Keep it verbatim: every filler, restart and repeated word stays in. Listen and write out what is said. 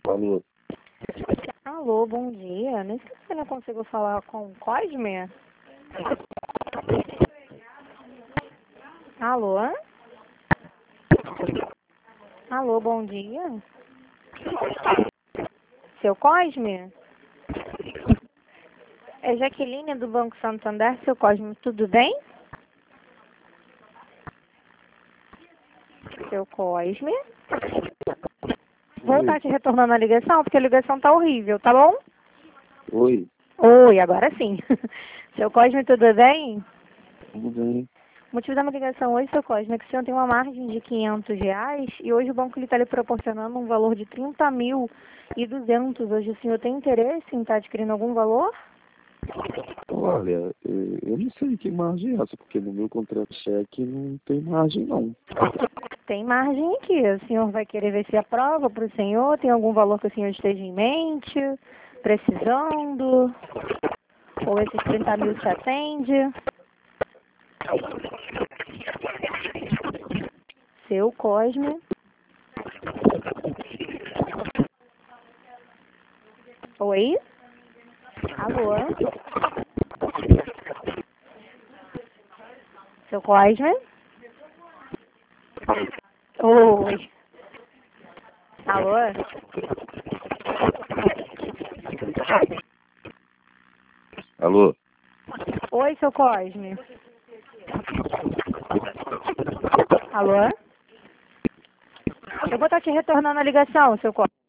Alô? Alô, bom dia. Nem sei se eu não consigo falar com o Cosme. Alô? Alô, bom dia. Seu Cosme? É Jaqueline do Banco Santander. Seu Cosme, tudo bem? Seu Cosme? Vou estar te retornando a ligação, porque a ligação tá horrível, tá bom? Oi, Oi, agora sim. Seu Cosme, tudo bem? tudo bem? O motivo da minha ligação hoje, seu Cosme, é que o senhor tem uma margem de quinhentos reais e hoje o banco está lhe proporcionando um valor de trinta mil e duzentos. Hoje o senhor tem interesse em estar adquirindo algum valor? Olha, eh, eu não sei que margem é essa, porque no meu contrato cheque não tem margem não. Tem margem aqui. O senhor vai querer ver se aprova para o senhor? Tem algum valor que o senhor esteja em mente? Precisando? Ou esses trinta mil se atende? Seu Cosme. Oi? Alô? Seu Cosme? Oi. Alô? Alô? Oi, seu Cosme. Alô? Eu vou estar te retornando a ligação, seu Cosme.